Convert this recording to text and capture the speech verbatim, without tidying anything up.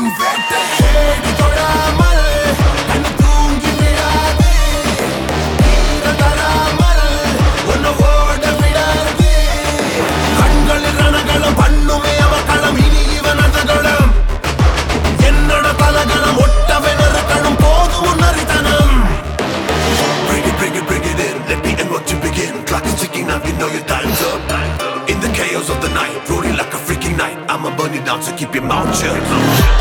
வேட்டை தேடி தொடாமல் கண்ணு தூங்கி விடாது ஈர தராமல் உன்னை ஓட விடாது கண்களில் ரணகளம் பண்ணுமே அவக்களம் இனி இவன் அதகளம் என்னோட பலகலம் ஒட்டவே நெருக்கணும் போதும் உன்னறித்தனம் Bring it, bring it, bring it in. Let me end what you begin. Clock is ticking now, you know your time's up. In the chaos of the night, rolling like a freaking night. I'ma burn you down, so keep your mouth shut.